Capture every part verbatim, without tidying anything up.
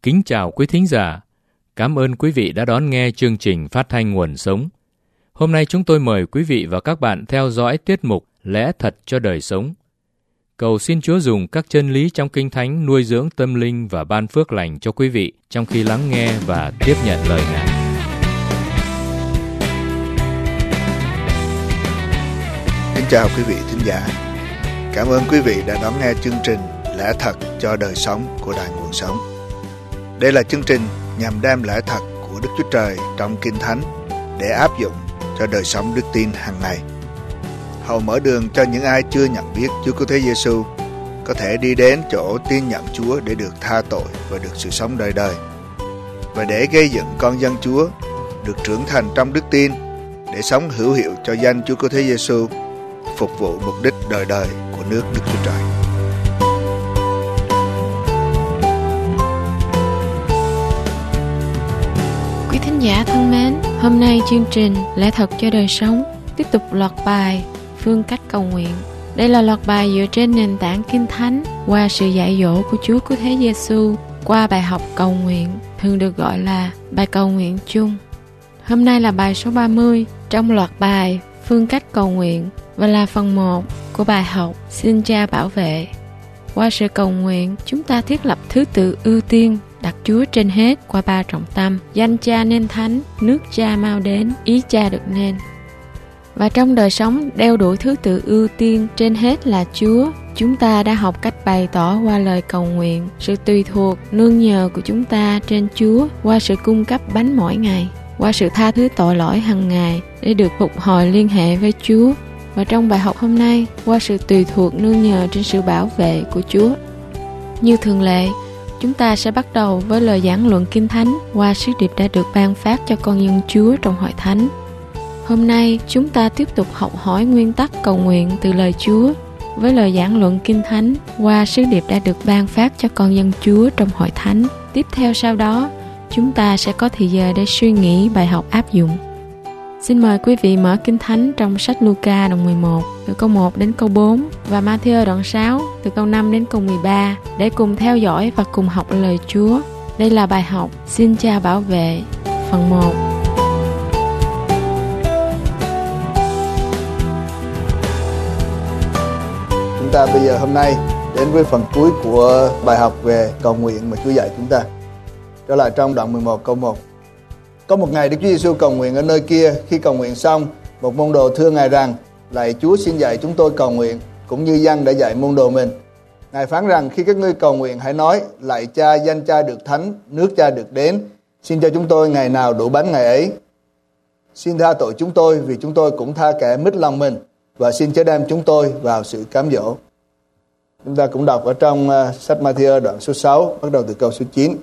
Kính chào quý thính giả. Cảm ơn quý vị đã đón nghe chương trình phát thanh Nguồn Sống. Hôm nay chúng tôi mời quý vị và các bạn theo dõi tiết mục Lẽ Thật cho Đời Sống. Cầu xin Chúa dùng các chân lý trong Kinh Thánh nuôi dưỡng tâm linh và ban phước lành cho quý vị trong khi lắng nghe và tiếp nhận lời Ngài. Kính chào quý vị thính giả. Cảm ơn quý vị đã đón nghe chương trình Lẽ Thật cho Đời Sống của Đài Nguồn Sống. Đây là chương trình nhằm đem lẽ thật của Đức Chúa Trời trong Kinh Thánh để áp dụng cho đời sống đức tin hàng ngày. Hầu mở đường cho những ai chưa nhận biết Chúa Cứu Thế Giêsu có thể đi đến chỗ tin nhận Chúa để được tha tội và được sự sống đời đời, và để gây dựng con dân Chúa được trưởng thành trong đức tin để sống hữu hiệu cho danh Chúa Cứu Thế Giêsu, phục vụ mục đích đời đời của nước Đức Chúa Trời. Quý thính giả thân mến, hôm nay chương trình Lẽ Thật cho Đời Sống tiếp tục loạt bài Phương cách cầu nguyện. Đây là loạt bài dựa trên nền tảng Kinh Thánh qua sự dạy dỗ của Chúa Cứu Thế Giêsu qua bài học cầu nguyện, thường được gọi là bài cầu nguyện chung. Hôm nay là bài số ba mươi trong loạt bài Phương cách cầu nguyện và là phần một của bài học Xin Cha bảo vệ. Qua sự cầu nguyện, chúng ta thiết lập thứ tự ưu tiên, đặt Chúa trên hết qua ba trọng tâm: danh Cha nên thánh, nước Cha mau đến, ý Cha được nên. Và trong đời sống đeo đuổi thứ tự ưu tiên trên hết là Chúa, chúng ta đã học cách bày tỏ qua lời cầu nguyện sự tùy thuộc, nương nhờ của chúng ta trên Chúa qua sự cung cấp bánh mỗi ngày, qua sự tha thứ tội lỗi hàng ngày để được phục hồi liên hệ với Chúa. Và trong bài học hôm nay, qua sự tùy thuộc nương nhờ trên sự bảo vệ của Chúa. Như thường lệ, chúng ta sẽ bắt đầu với lời giảng luận Kinh Thánh qua sứ điệp đã được ban phát cho con dân Chúa trong hội thánh. Hôm nay, chúng ta tiếp tục học hỏi nguyên tắc cầu nguyện từ lời Chúa với lời giảng luận Kinh Thánh qua sứ điệp đã được ban phát cho con dân Chúa trong hội thánh. Tiếp theo sau đó, chúng ta sẽ có thời giờ để suy nghĩ bài học áp dụng. Xin mời quý vị mở Kinh Thánh trong sách Luca đoạn mười một, từ câu một đến câu bốn và Ma-thi-ơ đoạn sáu, từ câu năm đến câu mười ba để cùng theo dõi và cùng học lời Chúa. Đây là bài học Xin Cha bảo vệ, phần một. Chúng ta bây giờ hôm nay đến với phần cuối của bài học về cầu nguyện mà Chúa dạy chúng ta. Trở lại trong đoạn mười một câu một. Có một ngày Đức Chúa Giêsu cầu nguyện ở nơi kia. Khi cầu nguyện xong, một môn đồ thưa Ngài rằng: Lạy Chúa, xin dạy chúng tôi cầu nguyện, cũng như dân đã dạy môn đồ mình. Ngài phán rằng: Khi các ngươi cầu nguyện, hãy nói: Lạy Cha, danh Cha được thánh, nước Cha được đến. Xin cho chúng tôi ngày nào đủ bánh ngày ấy. Xin tha tội chúng tôi, vì chúng tôi cũng tha kẻ mít lòng mình. Và xin chớ đem chúng tôi vào sự cám dỗ. Chúng ta cũng đọc ở trong uh, sách Ma-thi-ơ đoạn số sáu, bắt đầu từ câu số chín.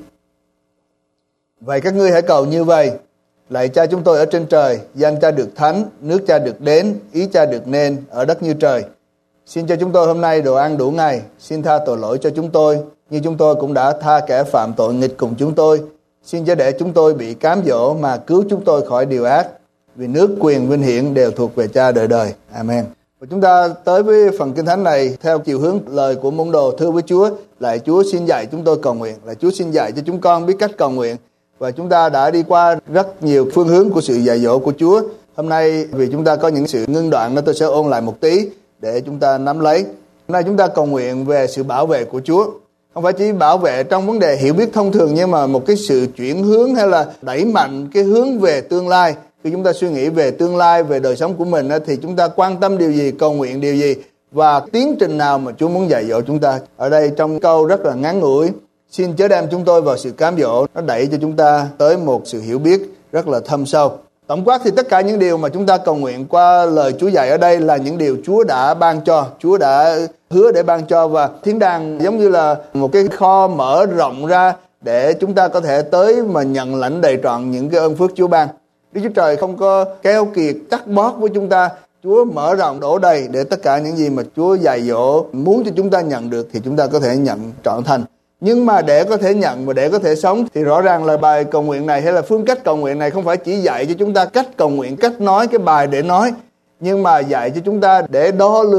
Vậy các ngươi hãy cầu như vậy: Lạy Cha chúng tôi ở trên trời, danh Cha được thánh, nước Cha được đến, ý Cha được nên ở đất như trời. Xin cho chúng tôi hôm nay đồ ăn đủ ngày. Xin tha tội lỗi cho chúng tôi, như chúng tôi cũng đã tha kẻ phạm tội nghịch cùng chúng tôi. Xin chớ để chúng tôi bị cám dỗ, mà cứu chúng tôi khỏi điều ác. Vì nước, quyền, vinh hiển đều thuộc về Cha đời đời. Amen. Và chúng ta tới với phần Kinh Thánh này theo chiều hướng lời của môn đồ thưa với Chúa: Lạy Chúa, xin dạy chúng tôi cầu nguyện. Lạy Chúa, xin dạy cho chúng con biết cách cầu nguyện. Và chúng ta đã đi qua rất nhiều phương hướng của sự dạy dỗ của Chúa. Hôm nay vì chúng ta có những sự ngưng đoạn nên tôi sẽ ôn lại một tí để chúng ta nắm lấy. Hôm nay chúng ta cầu nguyện về sự bảo vệ của Chúa. Không phải chỉ bảo vệ trong vấn đề hiểu biết thông thường, nhưng mà một cái sự chuyển hướng hay là đẩy mạnh cái hướng về tương lai. Khi chúng ta suy nghĩ về tương lai, về đời sống của mình thì chúng ta quan tâm điều gì, cầu nguyện điều gì và tiến trình nào mà Chúa muốn dạy dỗ chúng ta. Ở đây trong câu rất là ngắn ngủi: Xin chớ đem chúng tôi vào sự cám dỗ, nó đẩy cho chúng ta tới một sự hiểu biết rất là thâm sâu. Tổng quát thì tất cả những điều mà chúng ta cầu nguyện qua lời Chúa dạy ở đây là những điều Chúa đã ban cho, Chúa đã hứa để ban cho, và thiên đàng giống như là một cái kho mở rộng ra để chúng ta có thể tới mà nhận lãnh đầy trọn những cái ơn phước Chúa ban. Đức Chúa Trời không có keo kiệt cắt bóp với chúng ta. Chúa mở rộng đổ đầy để tất cả những gì mà Chúa dạy dỗ muốn cho chúng ta nhận được thì chúng ta có thể nhận trọn thành. Nhưng mà để có thể nhận và để có thể sống thì rõ ràng là bài cầu nguyện này hay là phương cách cầu nguyện này không phải chỉ dạy cho chúng ta cách cầu nguyện, cách nói cái bài để nói, nhưng mà dạy cho chúng ta để đo lường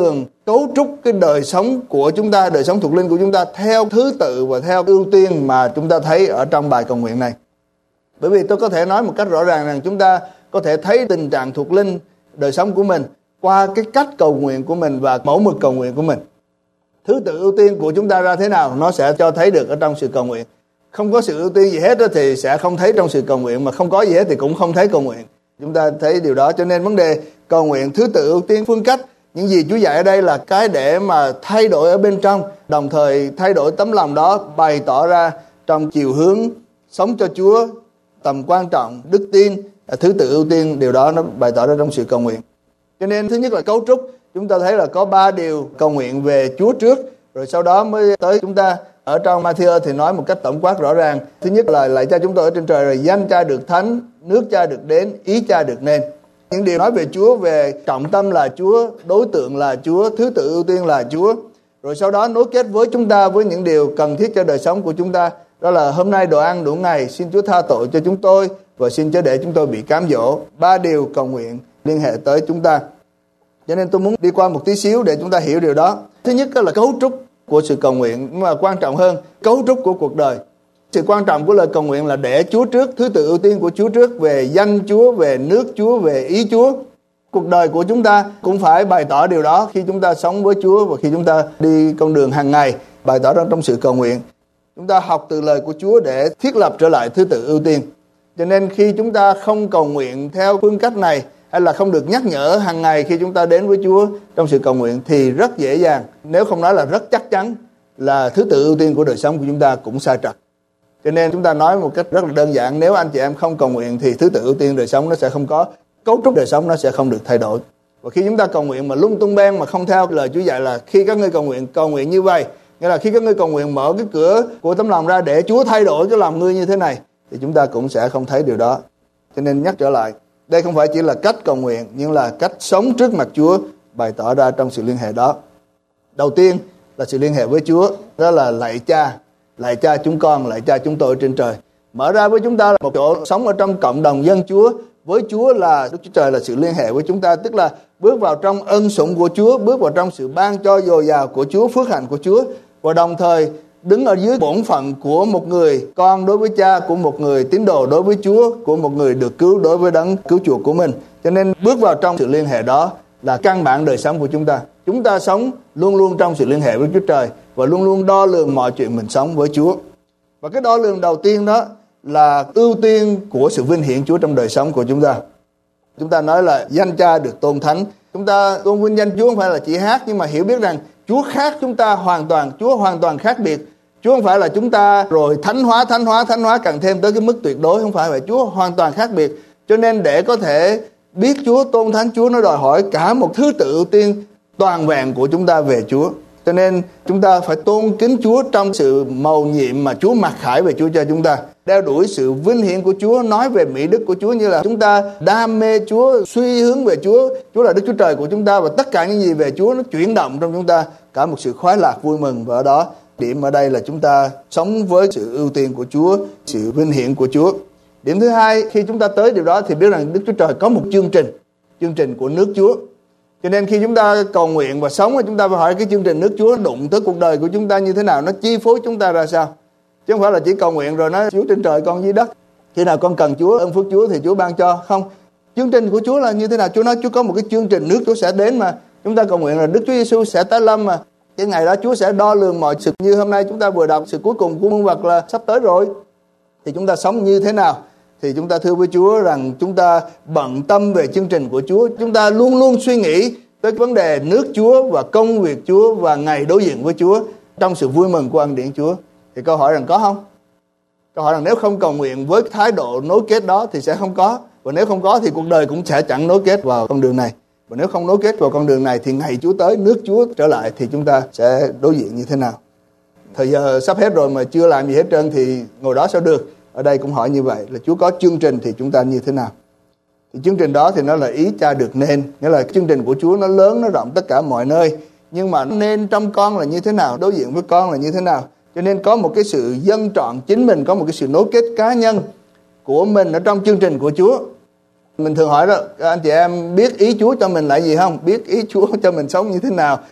cấu trúc cái đời sống của chúng ta, đời sống thuộc linh của chúng ta theo thứ tự và theo ưu tiên mà chúng ta thấy ở trong bài cầu nguyện này. Bởi vì tôi có thể nói một cách rõ ràng rằng chúng ta có thể thấy tình trạng thuộc linh đời sống của mình qua cái cách cầu nguyện của mình và mẫu mực cầu nguyện của mình. Thứ tự ưu tiên của chúng ta ra thế nào nó sẽ cho thấy được ở trong sự cầu nguyện. Không có sự ưu tiên gì hết thì sẽ không thấy trong sự cầu nguyện, mà không có gì hết thì cũng không thấy cầu nguyện. Chúng ta thấy điều đó, cho nên vấn đề cầu nguyện thứ tự ưu tiên phương cách, những gì Chúa dạy ở đây là cái để mà thay đổi ở bên trong, đồng thời thay đổi tấm lòng đó bày tỏ ra trong chiều hướng sống cho Chúa, tầm quan trọng, đức tin, thứ tự ưu tiên, điều đó nó bày tỏ ra trong sự cầu nguyện. Cho nên thứ nhất là cấu trúc, chúng ta thấy là có ba điều cầu nguyện về Chúa trước, rồi sau đó mới tới chúng ta. Ở trong Ma-thi-ơ thì nói một cách tổng quát rõ ràng. Thứ nhất là lạy Cha chúng tôi ở trên trời, rồi danh Cha được thánh, nước Cha được đến, ý Cha được nên. Những điều nói về Chúa, về trọng tâm là Chúa, đối tượng là Chúa, thứ tự ưu tiên là Chúa. Rồi sau đó nối kết với chúng ta với những điều cần thiết cho đời sống của chúng ta. Đó là hôm nay đồ ăn đủ ngày, xin Chúa tha tội cho chúng tôi và xin chớ để chúng tôi bị cám dỗ. Ba điều cầu nguyện liên hệ tới chúng ta. Cho nên tôi muốn đi qua một tí xíu để chúng ta hiểu điều đó. Thứ nhất là cấu trúc của sự cầu nguyện, nhưng mà quan trọng hơn, cấu trúc của cuộc đời. Sự quan trọng của lời cầu nguyện là để Chúa trước, thứ tự ưu tiên của Chúa trước, về danh Chúa, về nước Chúa, về ý Chúa. Cuộc đời của chúng ta cũng phải bày tỏ điều đó khi chúng ta sống với Chúa và khi chúng ta đi con đường hàng ngày, bày tỏ ra trong sự cầu nguyện. Chúng ta học từ lời của Chúa để thiết lập trở lại thứ tự ưu tiên. Cho nên khi chúng ta không cầu nguyện theo phương cách này, hay là không được nhắc nhở hàng ngày khi chúng ta đến với Chúa trong sự cầu nguyện, thì rất dễ dàng, nếu không nói là rất chắc chắn, là thứ tự ưu tiên của đời sống của chúng ta cũng sai trật. Cho nên chúng ta nói một cách rất là đơn giản, nếu anh chị em không cầu nguyện thì thứ tự ưu tiên đời sống nó sẽ không có, cấu trúc đời sống nó sẽ không được thay đổi. Và khi chúng ta cầu nguyện mà lung tung beng, mà không theo lời Chúa dạy là khi các ngươi cầu nguyện, cầu nguyện như vậy, nghĩa là khi các ngươi cầu nguyện mở cái cửa của tấm lòng ra để Chúa thay đổi cái lòng ngươi như thế này, thì chúng ta cũng sẽ không thấy điều đó. Cho nên nhắc trở lại, đây không phải chỉ là cách cầu nguyện, nhưng là cách sống trước mặt Chúa bày tỏ ra trong sự liên hệ đó. Đầu tiên là sự liên hệ với Chúa, đó là lạy Cha, lạy Cha chúng con, lạy Cha chúng tôi ở trên trời. Mở ra với chúng ta là một chỗ sống ở trong cộng đồng dân Chúa. Với Chúa là Đức Chúa Trời là sự liên hệ với chúng ta, tức là bước vào trong ân sủng của Chúa, bước vào trong sự ban cho dồi dào của Chúa, phước hạnh của Chúa, và đồng thời đứng ở dưới bổn phận của một người con đối với Cha, của một người tín đồ đối với Chúa, của một người được cứu đối với đấng cứu chuộc của mình. Cho nên bước vào trong sự liên hệ đó là căn bản đời sống của chúng ta. Chúng ta sống luôn luôn trong sự liên hệ với Chúa Trời và luôn luôn đo lường mọi chuyện mình sống với Chúa. Và cái đo lường đầu tiên đó là ưu tiên của sự vinh hiển Chúa trong đời sống của chúng ta. Chúng ta nói là danh Cha được tôn thánh. Chúng ta tôn vinh danh Chúa không phải là chỉ hát, nhưng mà hiểu biết rằng Chúa khác chúng ta hoàn toàn, Chúa hoàn toàn khác biệt. Chúa không phải là chúng ta rồi thánh hóa, thánh hóa, thánh hóa càng thêm tới cái mức tuyệt đối, không phải vậy. Chúa hoàn toàn khác biệt. Cho nên để có thể biết Chúa, tôn thánh Chúa, nó đòi hỏi cả một thứ tự ưu tiên toàn vẹn của chúng ta về Chúa. Cho nên chúng ta phải tôn kính Chúa trong sự mầu nhiệm mà Chúa mặc khải về Chúa cho chúng ta. Đeo đuổi sự vinh hiển của Chúa, nói về mỹ đức của Chúa, như là chúng ta đam mê Chúa, suy hướng về Chúa. Chúa là Đức Chúa Trời của chúng ta, và tất cả những gì về Chúa nó chuyển động trong chúng ta, cả một sự khoái lạc vui mừng. Và ở đó, điểm ở đây là chúng ta sống với sự ưu tiên của Chúa, sự vinh hiển của Chúa. Điểm thứ hai, khi chúng ta tới điều đó thì biết rằng Đức Chúa Trời có một chương trình, chương trình của nước Chúa. Cho nên khi chúng ta cầu nguyện và sống, chúng ta phải hỏi cái chương trình nước Chúa đụng tới cuộc đời của chúng ta như thế nào, nó chi phối chúng ta ra sao. Chứ không phải là chỉ cầu nguyện rồi nói Chúa trên trời con dưới đất, khi nào con cần Chúa, ơn phước Chúa thì Chúa ban cho. Không, chương trình của Chúa là như thế nào? Chúa nói Chúa có một cái chương trình nước Chúa sẽ đến mà. Chúng ta cầu nguyện là Đức Chúa Giêsu sẽ tái lâm mà. Cái ngày đó Chúa sẽ đo lường mọi sự, như hôm nay chúng ta vừa đọc sự cuối cùng của muôn vật là sắp tới rồi. Thì chúng ta sống như thế nào? Thì chúng ta thưa với Chúa rằng chúng ta bận tâm về chương trình của Chúa. Chúng ta luôn luôn suy nghĩ tới vấn đề nước Chúa và công việc Chúa và ngày đối diện với Chúa trong sự vui mừng của ân điển Chúa. Thì câu hỏi rằng có không? Câu hỏi rằng nếu không cầu nguyện với thái độ nối kết đó thì sẽ không có. Và nếu không có thì cuộc đời cũng sẽ chẳng nối kết vào con đường này. Và nếu không nối kết vào con đường này thì ngày Chúa tới, nước Chúa trở lại thì chúng ta sẽ đối diện như thế nào? Thời giờ sắp hết rồi mà chưa làm gì hết trơn thì ngồi đó sao được? Ở đây cũng hỏi như vậy, là Chúa có chương trình thì chúng ta như thế nào? Thì chương trình đó thì nó là ý Cha được nên. Nghĩa là chương trình của Chúa nó lớn, nó rộng tất cả mọi nơi. Nhưng mà nên trong con là như thế nào? Đối diện với con là như thế nào? Cho nên có một cái sự dâng trọn chính mình, có một cái sự nối kết cá nhân của mình ở trong chương trình của Chúa. Mình thường hỏi đó, anh chị em biết ý Chúa cho mình là gì không? Biết ý Chúa cho mình sống như thế nào?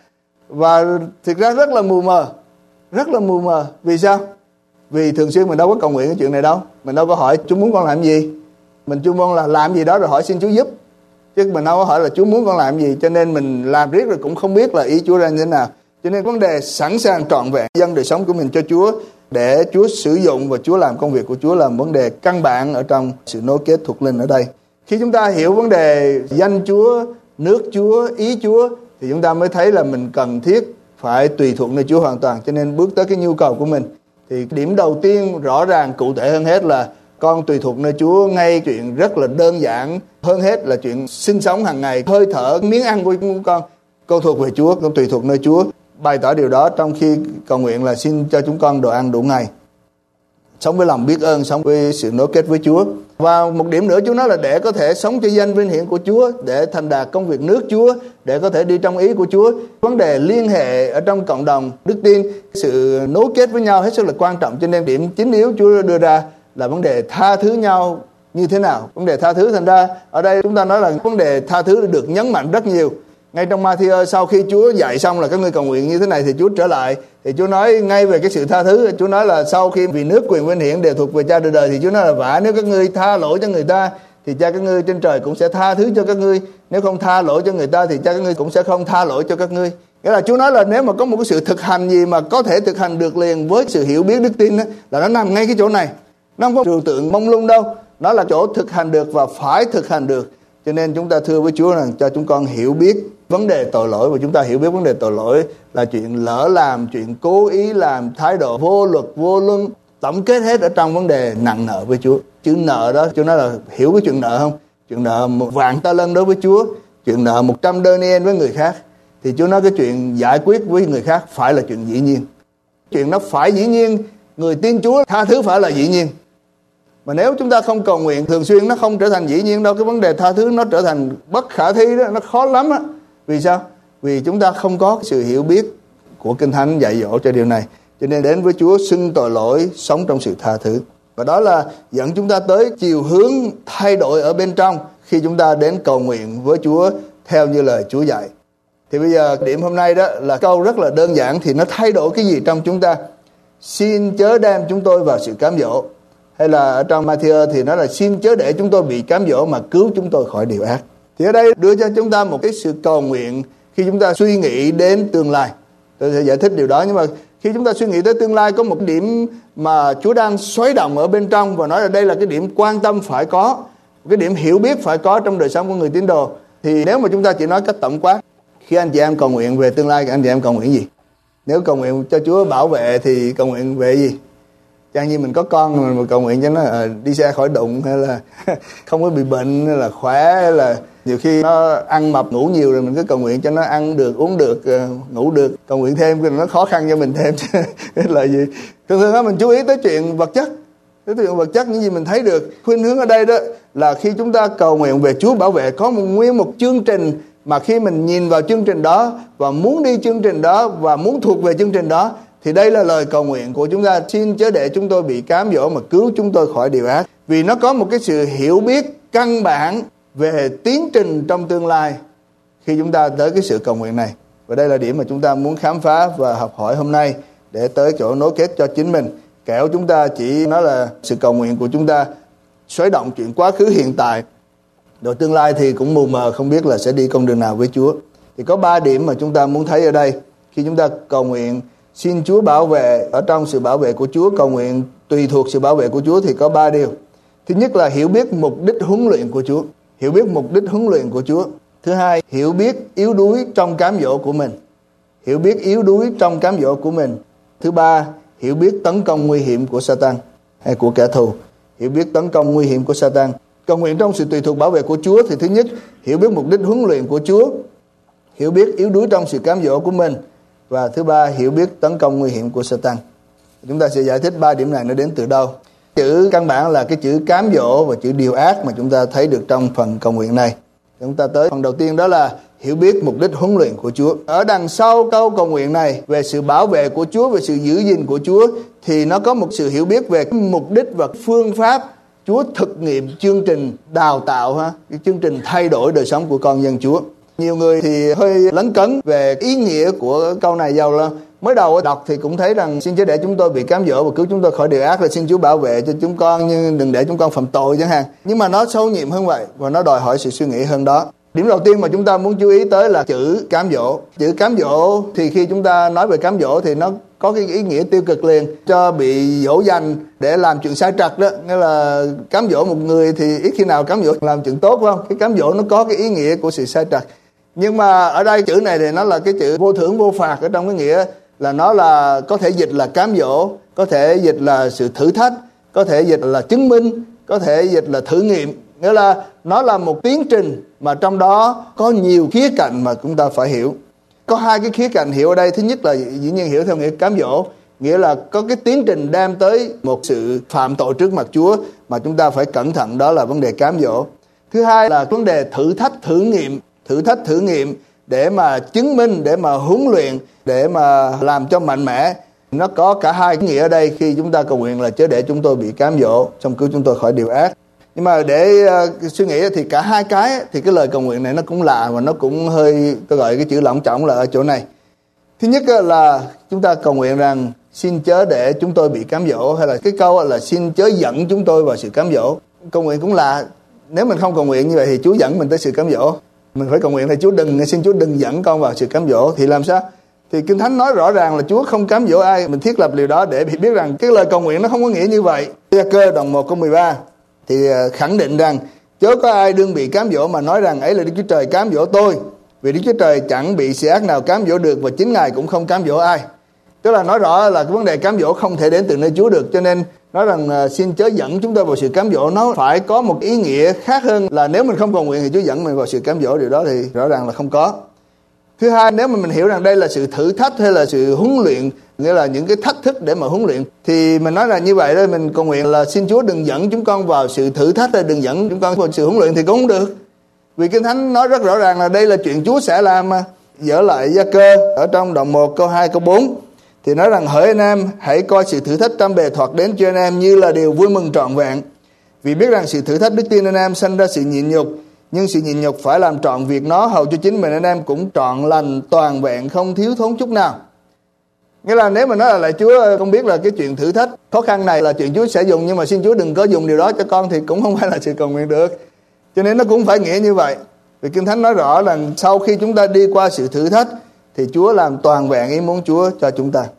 Và thực ra rất là mù mờ, rất là mù mờ. Vì sao? Vì thường xuyên mình đâu có cầu nguyện cái chuyện này đâu. Mình đâu có hỏi Chúa muốn con làm gì. Mình chuyên môn là làm gì đó rồi hỏi xin Chúa giúp, chứ mình đâu có hỏi là Chúa muốn con làm gì. Cho nên mình làm riết rồi cũng không biết là ý Chúa ra như thế nào. Cho nên vấn đề sẵn sàng trọn vẹn dâng đời sống của mình cho Chúa, để Chúa sử dụng và Chúa làm công việc của Chúa, là vấn đề căn bản ở trong sự nối kết thuộc linh ở đây. Khi chúng ta hiểu vấn đề danh Chúa, nước Chúa, ý Chúa, thì chúng ta mới thấy là mình cần thiết phải tùy thuộc nơi Chúa hoàn toàn. Cho nên bước tới cái nhu cầu của mình, thì điểm đầu tiên rõ ràng cụ thể hơn hết là con tùy thuộc nơi Chúa. Ngay chuyện rất là đơn giản hơn hết là chuyện sinh sống hàng ngày, hơi thở, miếng ăn của con, con thuộc về Chúa, con tùy thuộc nơi Chúa. Bày tỏ điều đó trong khi cầu nguyện là xin cho chúng con đồ ăn đủ ngày. Sống với lòng biết ơn, sống với sự nối kết với Chúa. Và một điểm nữa Chúa nói là để có thể sống cho danh vinh hiển của Chúa, để thành đạt công việc nước Chúa, để có thể đi trong ý của Chúa. Vấn đề liên hệ ở trong cộng đồng đức tin, sự nối kết với nhau hết sức là quan trọng. Cho nên điểm chính yếu Chúa đưa ra là vấn đề tha thứ nhau như thế nào. Vấn đề tha thứ, thành ra ở đây chúng ta nói là vấn đề tha thứ được nhấn mạnh rất nhiều. Ngay trong Ma-thi-ơ, sau khi Chúa dạy xong là các ngươi cầu nguyện như thế này, thì Chúa trở lại, thì Chúa nói ngay về cái sự tha thứ. Chúa nói là sau khi vì nước, quyền, vinh hiển đều thuộc về Cha đời đời, thì Chúa nói là vả nếu các ngươi tha lỗi cho người ta, thì Cha các ngươi trên trời cũng sẽ tha thứ cho các ngươi. Nếu không tha lỗi cho người ta, thì Cha các ngươi cũng sẽ không tha lỗi cho các ngươi. Nghĩa là Chúa nói là nếu mà có một cái sự thực hành gì mà có thể thực hành được liền với sự hiểu biết đức tin đó, là nó nằm ngay cái chỗ này. Nó không có trừu tượng mông lung đâu. Nó là chỗ thực hành được và phải thực hành được. Cho nên chúng ta thưa với Chúa rằng cho chúng con hiểu biết vấn đề tội lỗi. Và chúng ta hiểu biết vấn đề tội lỗi là chuyện lỡ làm, chuyện cố ý làm, thái độ vô luật, vô luân. Tổng kết hết ở trong vấn đề nặng nợ với Chúa. Chữ nợ đó, Chúa nói là hiểu cái chuyện nợ không? Chuyện nợ một vạn ta lân đối với Chúa, chuyện nợ một trăm đơ ni-en với người khác. Thì Chúa nói cái chuyện giải quyết với người khác phải là chuyện dĩ nhiên. Chuyện nó phải dĩ nhiên, người tin Chúa tha thứ phải là dĩ nhiên. Mà nếu chúng ta không cầu nguyện thường xuyên, nó không trở thành dĩ nhiên đâu. Cái vấn đề tha thứ nó trở thành bất khả thi đó, nó khó lắm á. Vì sao? Vì chúng ta không có sự hiểu biết của Kinh Thánh dạy dỗ cho điều này. Cho nên đến với Chúa xưng tội lỗi, sống trong sự tha thứ. Và đó là dẫn chúng ta tới chiều hướng thay đổi ở bên trong khi chúng ta đến cầu nguyện với Chúa theo như lời Chúa dạy. Thì bây giờ điểm hôm nay đó là câu rất là đơn giản, thì nó thay đổi cái gì trong chúng ta? Xin chớ đem chúng tôi vào sự cám dỗ. Hay là ở trong Ma-thi-ơ thì nó là xin chớ để chúng tôi bị cám dỗ, mà cứu chúng tôi khỏi điều ác. Thì ở đây đưa cho chúng ta một cái sự cầu nguyện khi chúng ta suy nghĩ đến tương lai. Tôi sẽ giải thích điều đó. Nhưng mà khi chúng ta suy nghĩ tới tương lai, có một điểm mà Chúa đang xoáy động ở bên trong, và nói là đây là cái điểm quan tâm phải có, cái điểm hiểu biết phải có trong đời sống của người tín đồ. Thì nếu mà chúng ta chỉ nói cách tổng quát, khi anh chị em cầu nguyện về tương lai, anh chị em cầu nguyện gì? Nếu cầu nguyện cho Chúa bảo vệ thì cầu nguyện về gì? Chẳng như mình có con mà cầu nguyện cho nó à, đi xe khỏi đụng, hay là không có bị bệnh, hay là khỏe, hay là nhiều khi nó ăn mập ngủ nhiều rồi mình cứ cầu nguyện cho nó ăn được, uống được, ngủ được, cầu nguyện thêm thì nó khó khăn cho mình thêm. Cái là gì? Thường thường đó mình chú ý tới chuyện vật chất, tới chuyện vật chất, những gì mình thấy được. Khuynh hướng ở đây đó là khi chúng ta cầu nguyện về Chúa bảo vệ, có một nguyên một chương trình mà khi mình nhìn vào chương trình đó và muốn đi chương trình đó và muốn thuộc về chương trình đó, thì đây là lời cầu nguyện của chúng ta. Xin chớ để chúng tôi bị cám dỗ, mà cứu chúng tôi khỏi điều ác. Vì nó có một cái sự hiểu biết căn bản về tiến trình trong tương lai khi chúng ta tới cái sự cầu nguyện này. Và đây là điểm mà chúng ta muốn khám phá và học hỏi hôm nay, để tới chỗ nối kết cho chính mình. Kẻo chúng ta chỉ nói là sự cầu nguyện của chúng ta xoáy động chuyện quá khứ, hiện tại, rồi tương lai thì cũng mù mờ, không biết là sẽ đi con đường nào với Chúa. Thì có ba điểm mà chúng ta muốn thấy ở đây. Khi chúng ta cầu nguyện xin Chúa bảo vệ, ở trong sự bảo vệ của Chúa, cầu nguyện tùy thuộc sự bảo vệ của Chúa, thì có ba điều. Thứ nhất là hiểu biết mục đích huấn luyện của Chúa. Hiểu biết mục đích huấn luyện của Chúa. Thứ hai, hiểu biết yếu đuối trong cám dỗ của mình. Hiểu biết yếu đuối trong cám dỗ của mình. Thứ ba, hiểu biết tấn công nguy hiểm của Satan hay của kẻ thù. Hiểu biết tấn công nguy hiểm của Satan. Cầu nguyện trong sự tùy thuộc bảo vệ của Chúa thì thứ nhất, hiểu biết mục đích huấn luyện của Chúa. Hiểu biết yếu đuối trong sự cám dỗ của mình. Và thứ ba, hiểu biết tấn công nguy hiểm của Satan. Chúng ta sẽ giải thích ba điểm này nó đến từ đâu. Chữ căn bản là cái chữ cám dỗ và chữ điều ác mà chúng ta thấy được trong phần cầu nguyện này. Chúng ta tới phần đầu tiên, đó là hiểu biết mục đích huấn luyện của Chúa. Ở đằng sau câu cầu nguyện này về sự bảo vệ của Chúa, về sự giữ gìn của Chúa, thì nó có một sự hiểu biết về mục đích và phương pháp Chúa thực nghiệm chương trình đào tạo, ha, cái chương trình thay đổi đời sống của con dân Chúa. Nhiều người thì hơi lấn cấn về ý nghĩa của câu này. Giàu là mới đầu đọc thì cũng thấy rằng xin Chúa để chúng tôi bị cám dỗ và cứu chúng tôi khỏi điều ác, là xin Chúa bảo vệ cho chúng con nhưng đừng để chúng con phạm tội chẳng hạn. Nhưng mà nó sâu nhiệm hơn vậy và nó đòi hỏi sự suy nghĩ hơn đó. Điểm đầu tiên mà chúng ta muốn chú ý tới là chữ cám dỗ. Chữ cám dỗ thì khi chúng ta nói về cám dỗ thì nó có cái ý nghĩa tiêu cực liền, cho bị dỗ dành để làm chuyện sai trật đó. Nghĩa là cám dỗ một người thì ít khi nào cám dỗ làm chuyện tốt, phải không? Cái cám dỗ nó có cái ý nghĩa của sự sai trật. Nhưng mà ở đây chữ này thì nó là cái chữ vô thưởng vô phạt, ở trong cái nghĩa là nó là có thể dịch là cám dỗ, có thể dịch là sự thử thách, có thể dịch là chứng minh, có thể dịch là thử nghiệm. Nghĩa là nó là một tiến trình mà trong đó có nhiều khía cạnh mà chúng ta phải hiểu. Có hai cái khía cạnh hiểu ở đây. Thứ nhất là dĩ nhiên hiểu theo nghĩa cám dỗ, nghĩa là có cái tiến trình đem tới một sự phạm tội trước mặt Chúa mà chúng ta phải cẩn thận, đó là vấn đề cám dỗ. Thứ hai là vấn đề thử thách thử nghiệm, thử thách thử nghiệm để mà chứng minh, để mà huấn luyện, để mà làm cho mạnh mẽ. Nó có cả hai cái nghĩa ở đây khi chúng ta cầu nguyện là chớ để chúng tôi bị cám dỗ, xong cứu chúng tôi khỏi điều ác. Nhưng mà để uh, suy nghĩ thì cả hai cái thì cái lời cầu nguyện này nó cũng lạ và nó cũng hơi, tôi gọi cái chữ lỏng trọng là ở chỗ này. Thứ nhất là chúng ta cầu nguyện rằng xin chớ để chúng tôi bị cám dỗ, hay là cái câu là xin chớ dẫn chúng tôi vào sự cám dỗ. Cầu nguyện cũng lạ. Nếu mình không cầu nguyện như vậy thì Chúa dẫn mình tới sự cám dỗ. Mình phải cầu nguyện là Chúa đừng, xin Chúa đừng dẫn con vào sự cám dỗ. Thì làm sao? Thì Kinh Thánh nói rõ ràng là Chúa không cám dỗ ai. Mình thiết lập điều đó để biết rằng cái lời cầu nguyện nó không có nghĩa như vậy. Gia-cơ đoạn một câu mười ba thì khẳng định rằng chớ có ai đương bị cám dỗ mà nói rằng ấy là Đức Chúa Trời cám dỗ tôi, vì Đức Chúa Trời chẳng bị sự ác nào cám dỗ được và chính Ngài cũng không cám dỗ ai. Tức là nói rõ là cái vấn đề cám dỗ không thể đến từ nơi Chúa được, cho nên nói rằng xin chớ dẫn chúng tôi vào sự cám dỗ nó phải có một ý nghĩa khác hơn là nếu mình không cầu nguyện thì Chúa dẫn mình vào sự cám dỗ. Điều đó thì rõ ràng là không có. Thứ hai, nếu mà mình hiểu rằng đây là sự thử thách hay là sự huấn luyện, nghĩa là những cái thách thức để mà huấn luyện, thì mình nói là như vậy đó, mình cầu nguyện là xin Chúa đừng dẫn chúng con vào sự thử thách hay đừng dẫn chúng con vào sự huấn luyện thì cũng không được. Vì Kinh Thánh nói rất rõ ràng là đây là chuyện Chúa sẽ làm mà. Dở lại Gia-cơ ở trong đoạn một câu hai câu bốn thì nói rằng hỡi anh em, hãy coi sự thử thách trăm bề thoạt đến cho anh em như là điều vui mừng trọn vẹn, vì biết rằng sự thử thách đức tin anh em sanh ra sự nhịn nhục, nhưng sự nhịn nhục phải làm trọn việc nó, hầu cho chính mình anh em cũng trọn lành toàn vẹn, không thiếu thốn chút nào. Nghĩa là nếu mà nói là lại Chúa không biết là cái chuyện thử thách khó khăn này là chuyện Chúa sẽ dùng, nhưng mà xin Chúa đừng có dùng điều đó cho con thì cũng không phải là sự cầu nguyện được. Cho nên nó cũng phải nghĩa như vậy. Vì Kinh Thánh nói rõ là sau khi chúng ta đi qua sự thử thách thì Chúa làm toàn vẹn ý muốn Chúa cho chúng ta.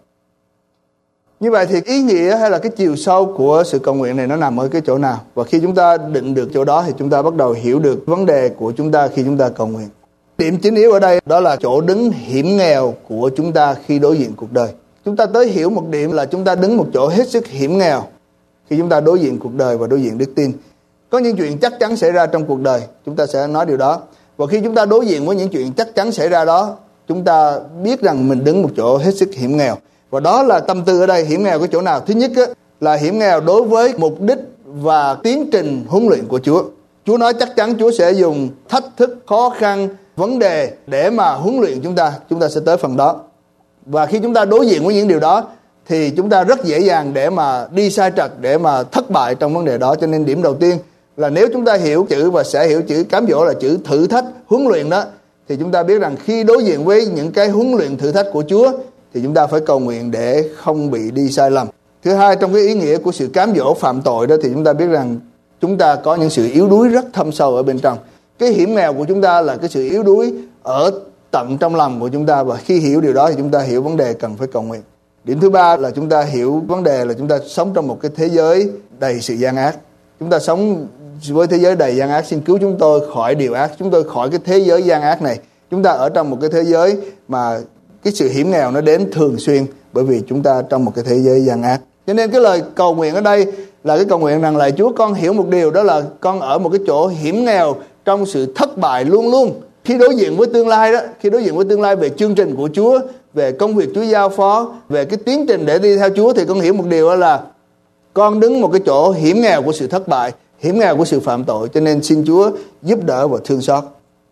Như vậy thì ý nghĩa hay là cái chiều sâu của sự cầu nguyện này nó nằm ở cái chỗ nào? Và khi chúng ta định được chỗ đó thì chúng ta bắt đầu hiểu được vấn đề của chúng ta khi chúng ta cầu nguyện. Điểm chính yếu ở đây đó là chỗ đứng hiểm nghèo của chúng ta khi đối diện cuộc đời. Chúng ta tới hiểu một điểm là chúng ta đứng một chỗ hết sức hiểm nghèo khi chúng ta đối diện cuộc đời và đối diện đức tin. Có những chuyện chắc chắn xảy ra trong cuộc đời, chúng ta sẽ nói điều đó. Và khi chúng ta đối diện với những chuyện chắc chắn xảy ra đó, chúng ta biết rằng mình đứng một chỗ hết sức hiểm nghèo. Và đó là tâm tư ở đây. Hiểm nghèo cái chỗ nào? Thứ nhất á, là hiểm nghèo đối với mục đích và tiến trình huấn luyện của Chúa. Chúa nói chắc chắn Chúa sẽ dùng thách thức, khó khăn, vấn đề để mà huấn luyện chúng ta. Chúng ta sẽ tới phần đó. Và khi chúng ta đối diện với những điều đó thì chúng ta rất dễ dàng để mà đi sai trật, để mà thất bại trong vấn đề đó. Cho nên điểm đầu tiên là nếu chúng ta hiểu chữ và sẽ hiểu chữ cám dỗ là chữ thử thách, huấn luyện đó, thì chúng ta biết rằng khi đối diện với những cái huấn luyện thử thách của Chúa thì chúng ta phải cầu nguyện để không bị đi sai lầm. Thứ hai, trong cái ý nghĩa của sự cám dỗ phạm tội đó thì chúng ta biết rằng chúng ta có những sự yếu đuối rất thâm sâu ở bên trong. Cái hiểm nghèo của chúng ta là cái sự yếu đuối ở tận trong lòng của chúng ta, và khi hiểu điều đó thì chúng ta hiểu vấn đề cần phải cầu nguyện. Điểm thứ ba là chúng ta hiểu vấn đề là chúng ta sống trong một cái thế giới đầy sự gian ác. Chúng ta sống với thế giới đầy gian ác, xin cứu chúng tôi khỏi điều ác, chúng tôi khỏi cái thế giới gian ác này. Chúng ta ở trong một cái thế giới mà cái sự hiểm nghèo nó đến thường xuyên, bởi vì chúng ta trong một cái thế giới gian ác. Cho nên cái lời cầu nguyện ở đây là cái cầu nguyện rằng lạy Chúa, con hiểu một điều, đó là con ở một cái chỗ hiểm nghèo trong sự thất bại luôn luôn. Khi đối diện với tương lai đó, khi đối diện với tương lai về chương trình của Chúa, về công việc Chúa giao phó, về cái tiến trình để đi theo Chúa, thì con hiểu một điều đó là con đứng một cái chỗ hiểm nghèo của sự thất bại, hiểm nghèo của sự phạm tội. Cho nên xin Chúa giúp đỡ và thương xót.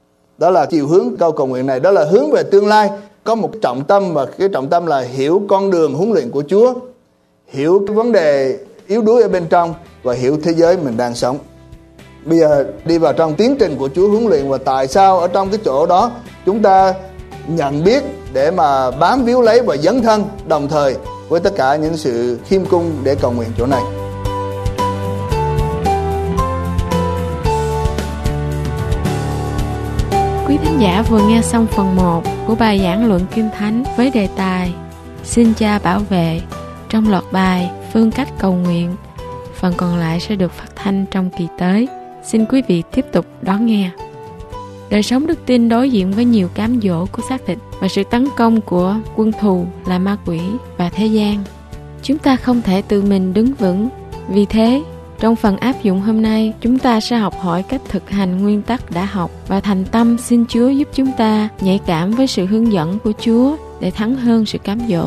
Đó là chiều hướng câu cầu nguyện này, đó là hướng về tương lai. Có một trọng tâm, và cái trọng tâm là hiểu con đường huấn luyện của Chúa, hiểu cái vấn đề yếu đuối ở bên trong và hiểu thế giới mình đang sống. Bây giờ đi vào trong tiến trình của Chúa huấn luyện, và tại sao ở trong cái chỗ đó chúng ta nhận biết để mà bám víu lấy và dấn thân đồng thời với tất cả những sự khiêm cung để cầu nguyện chỗ này. Quý thính giả vừa nghe xong phần một của bài giảng luận Kinh Thánh với đề tài Xin Cha bảo vệ trong loạt bài Phương cách cầu nguyện. Phần còn lại sẽ được phát thanh trong kỳ tới. Xin quý vị tiếp tục đón nghe. Đời sống đức tin đối diện với nhiều cám dỗ của xác thịt và sự tấn công của quân thù là ma quỷ và thế gian. Chúng ta không thể tự mình đứng vững. Vì thế, trong phần áp dụng hôm nay, chúng ta sẽ học hỏi cách thực hành nguyên tắc đã học và thành tâm xin Chúa giúp chúng ta nhạy cảm với sự hướng dẫn của Chúa để thắng hơn sự cám dỗ.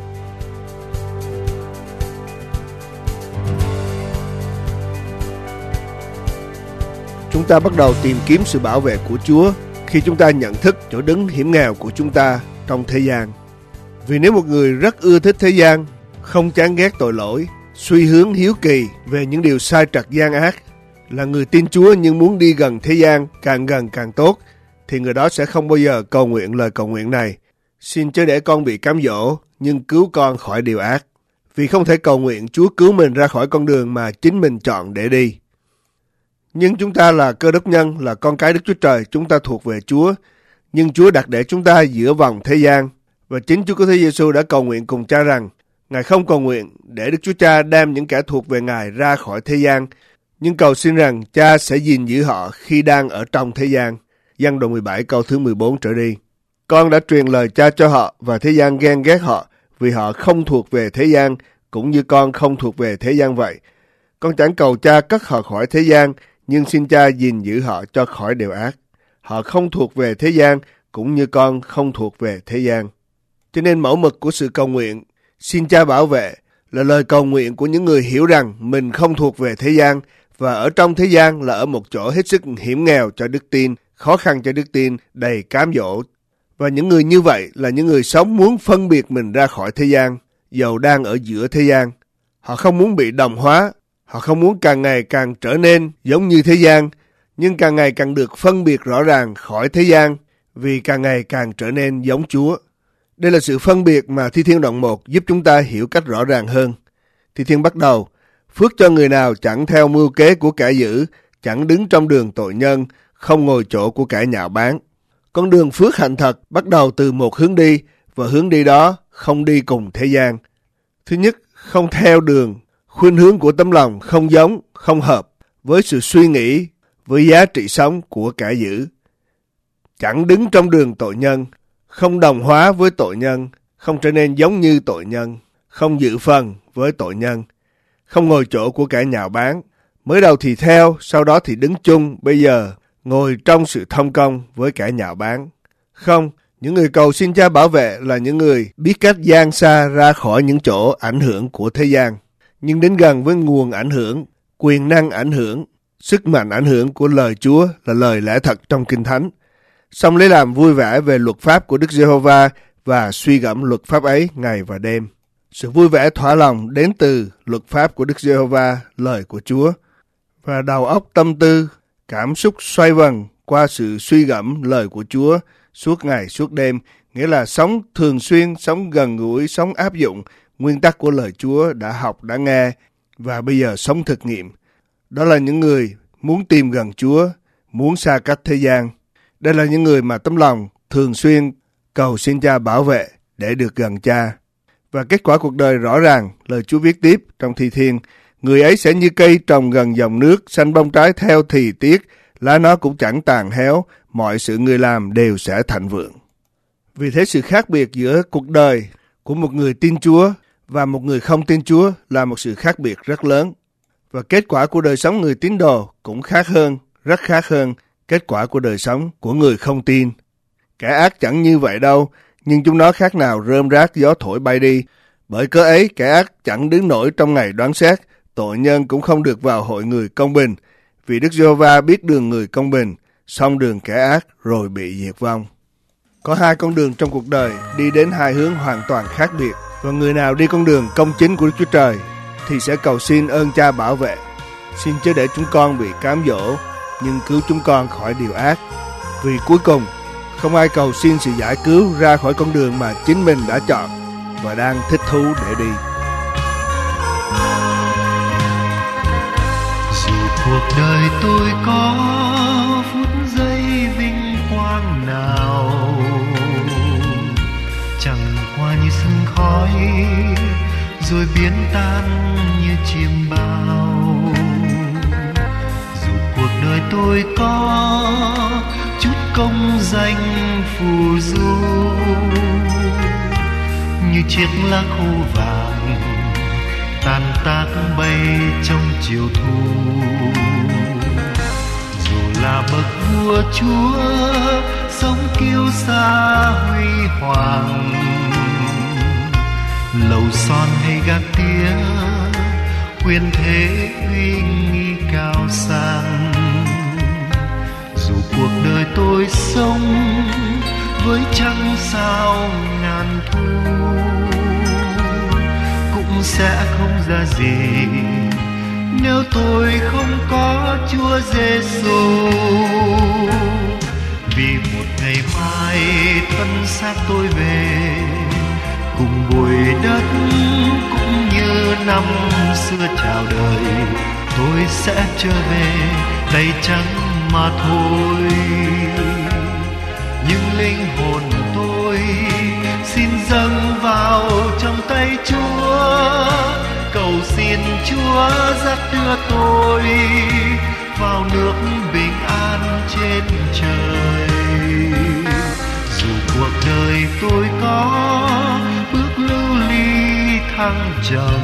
Chúng ta bắt đầu tìm kiếm sự bảo vệ của Chúa khi chúng ta nhận thức chỗ đứng hiểm nghèo của chúng ta trong thế gian. Vì nếu một người rất ưa thích thế gian, không chán ghét tội lỗi, suy hướng hiếu kỳ về những điều sai trật gian ác, là người tin Chúa nhưng muốn đi gần thế gian, càng gần càng tốt, thì người đó sẽ không bao giờ cầu nguyện lời cầu nguyện này: Xin chớ để con bị cám dỗ, nhưng cứu con khỏi điều ác. Vì không thể cầu nguyện Chúa cứu mình ra khỏi con đường mà chính mình chọn để đi. Nhưng chúng ta là Cơ Đốc nhân, là con cái Đức Chúa Trời, chúng ta thuộc về Chúa, nhưng Chúa đặt để chúng ta giữa vòng thế gian. Và chính Chúa Cứu Thế Giêsu đã cầu nguyện cùng Cha rằng Ngài không cầu nguyện để Đức Chúa Cha đem những kẻ thuộc về Ngài ra khỏi thế gian, nhưng cầu xin rằng Cha sẽ gìn giữ họ khi đang ở trong thế gian. Giăng đoạn mười bảy câu thứ mười bốn trở đi. Con đã truyền lời Cha cho họ, và thế gian ghen ghét họ, vì họ không thuộc về thế gian, cũng như con không thuộc về thế gian vậy. Con chẳng cầu Cha cất họ khỏi thế gian, nhưng xin Cha gìn giữ họ cho khỏi điều ác. Họ không thuộc về thế gian, cũng như con không thuộc về thế gian. Cho nên mẫu mực của sự cầu nguyện xin Cha bảo vệ là lời cầu nguyện của những người hiểu rằng mình không thuộc về thế gian, và ở trong thế gian là ở một chỗ hết sức hiểm nghèo cho đức tin, khó khăn cho đức tin, đầy cám dỗ. Và những người như vậy là những người sống muốn phân biệt mình ra khỏi thế gian, dầu đang ở giữa thế gian. Họ không muốn bị đồng hóa, họ không muốn càng ngày càng trở nên giống như thế gian, nhưng càng ngày càng được phân biệt rõ ràng khỏi thế gian, vì càng ngày càng trở nên giống Chúa. Đây là sự phân biệt mà Thi Thiên đoạn một giúp chúng ta hiểu cách rõ ràng hơn. Thi Thiên bắt đầu: Phước cho người nào chẳng theo mưu kế của kẻ dữ, chẳng đứng trong đường tội nhân, không ngồi chỗ của kẻ nhạo báng. Con đường phước hạnh thật bắt đầu từ một hướng đi, và hướng đi đó không đi cùng thế gian. Thứ nhất, không theo đường, khuynh hướng của tấm lòng không giống, không hợp với sự suy nghĩ, với giá trị sống của kẻ dữ. Chẳng đứng trong đường tội nhân, không đồng hóa với tội nhân, không trở nên giống như tội nhân, không dự phần với tội nhân, không ngồi chỗ của kẻ nhạo báng. Mới đầu thì theo, sau đó thì đứng chung, bây giờ ngồi trong sự thông công với kẻ nhạo báng. Không, những người cầu xin Cha bảo vệ là những người biết cách gian xa ra khỏi những chỗ ảnh hưởng của thế gian, nhưng đến gần với nguồn ảnh hưởng, quyền năng ảnh hưởng, sức mạnh ảnh hưởng của lời Chúa là lời lẽ thật trong Kinh Thánh. Xong lấy làm vui vẻ về luật pháp của Đức Giê-hô-va và suy gẫm luật pháp ấy ngày và đêm. Sự vui vẻ thỏa lòng đến từ luật pháp của Đức Giê-hô-va, lời của Chúa. Và đầu óc tâm tư, cảm xúc xoay vần qua sự suy gẫm lời của Chúa suốt ngày suốt đêm, nghĩa là sống thường xuyên, sống gần gũi, sống áp dụng nguyên tắc của lời Chúa đã học, đã nghe và bây giờ sống thực nghiệm. Đó là những người muốn tìm gần Chúa, muốn xa cách thế gian. Đây là những người mà tấm lòng thường xuyên cầu xin Cha bảo vệ để được gần Cha. Và kết quả cuộc đời rõ ràng, lời Chúa viết tiếp trong Thi Thiên: Người ấy sẽ như cây trồng gần dòng nước, xanh bông trái theo thì tiết, lá nó cũng chẳng tàn héo, mọi sự người làm đều sẽ thịnh vượng. Vì thế sự khác biệt giữa cuộc đời của một người tin Chúa và một người không tin Chúa là một sự khác biệt rất lớn. Và kết quả của đời sống người tín đồ cũng khác hơn, rất khác hơn kết quả của đời sống của người không tin. Kẻ ác chẳng như vậy đâu, nhưng chúng nó khác nào rơm rác gió thổi bay đi. Bởi cớ ấy kẻ ác chẳng đứng nổi trong ngày đoán xét, tội nhân cũng không được vào hội người công bình. Vì Đức Giê-hô-va biết đường người công bình, xong đường kẻ ác rồi bị diệt vong. Có hai con đường trong cuộc đời đi đến hai hướng hoàn toàn khác biệt, và người nào đi con đường công chính của Đức Chúa Trời thì sẽ cầu xin ơn Cha bảo vệ. Xin chớ để chúng con bị cám dỗ, nhưng cứu chúng con khỏi điều ác. Vì cuối cùng, không ai cầu xin sự giải cứu ra khỏi con đường mà chính mình đã chọn và đang thích thú để đi. Dù cuộc đời tôi có phút giây vinh quang nào, chẳng qua như sương khói rồi biến tan như chim bao. Dù cuộc đời tôi có chút công danh phù du, như chiếc lá khô vàng tàn tác bay trong chiều thu. Dù là bậc vua chúa sống kiêu sa huy hoàng, lầu son hay gác tía quyền thế uy nghi cao sang. Dù cuộc đời tôi sống với trăng sao ngàn thu, cũng sẽ không ra gì nếu tôi không có Chúa Giêsu. Vì một ngày mai thân xác tôi về cùng bụi đất, cũng như năm xưa chào đời, tôi sẽ trở về tay trắng mà thôi. Nhưng linh hồn tôi xin dâng vào trong tay Chúa, cầu xin Chúa dắt đưa tôi vào nước bình an trên trời. Dù cuộc đời tôi có bước lưu ly thăng trầm,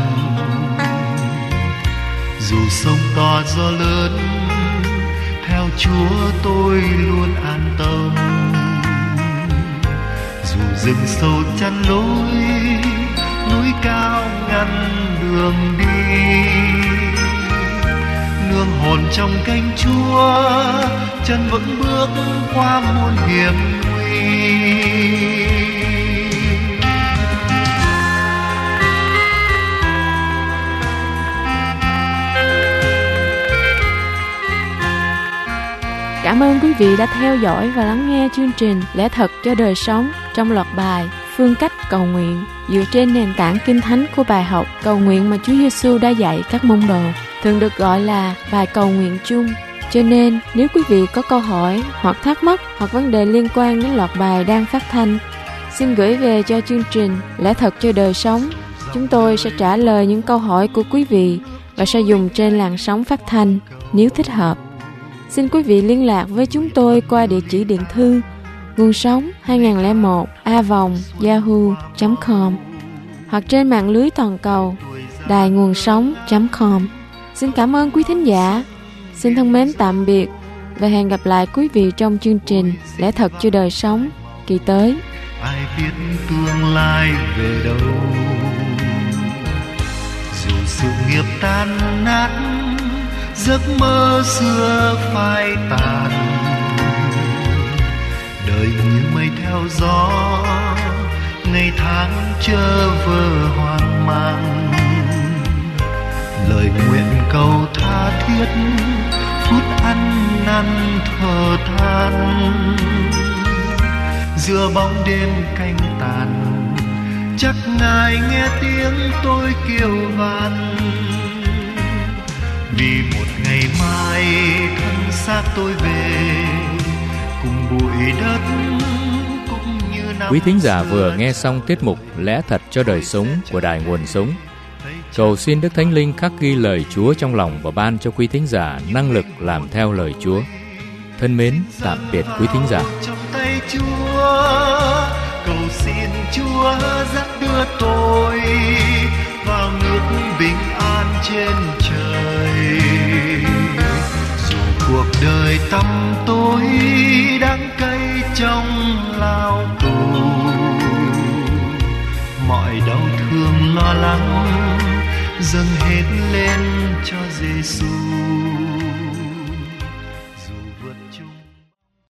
dù sông to gió lớn, theo Chúa tôi luôn an tâm. Dù rừng sâu chắn lối, núi cao ngăn đường đi, nương hồn trong cánh Chúa, chân vững bước qua muôn hiểm nguy. Cảm ơn quý vị đã theo dõi và lắng nghe chương trình Lẽ Thật cho Đời Sống trong loạt bài Phương Cách Cầu Nguyện dựa trên nền tảng Kinh Thánh của bài học cầu nguyện mà Chúa Giêsu đã dạy các môn đồ, thường được gọi là bài cầu nguyện chung. Cho nên, nếu quý vị có câu hỏi hoặc thắc mắc hoặc vấn đề liên quan đến loạt bài đang phát thanh, xin gửi về cho chương trình Lẽ Thật cho Đời Sống. Chúng tôi sẽ trả lời những câu hỏi của quý vị và sẽ dùng trên làn sóng phát thanh nếu thích hợp. Xin quý vị liên lạc với chúng tôi qua địa chỉ điện thư nguồn sống hai nghìn lẻ một a vòng yahoo chấm com hoặc trên mạng lưới toàn cầu đài nguồn sống chấm com. Xin cảm ơn quý thính giả. Xin thân mến tạm biệt và hẹn gặp lại quý vị trong chương trình Lẽ Thật cho Đời Sống kỳ tới. Ai biết tương lai về đâu, dù sự nghiệp tan nát, giấc mơ xưa phai tàn, đời như mây theo gió, ngày tháng chơ vơ hoang mang. Lời nguyện cầu tha thiết, phút ăn năn thở than, giữa bóng đêm canh tàn, chắc Ngài nghe tiếng tôi kêu van. Vì một ngày mai thân xác tôi về cùng bụi đất, cũng như năm. Quý thính giả vừa nghe xong tiết mục Lẽ Thật cho Đời Sống của Đài Nguồn Sống. Cầu xin Đức Thánh Linh khắc ghi lời Chúa trong lòng và ban cho quý thính giả năng lực làm theo lời Chúa. Thân mến, tạm biệt quý thính giả. Trong tay Chúa, cầu xin Chúa dắt đưa tôi vào nước bình an trên trời. Dù cuộc đời tăm tối đắng cay trong lao tù, mọi đau thương lo lắng dâng hết lên cho Giêsu.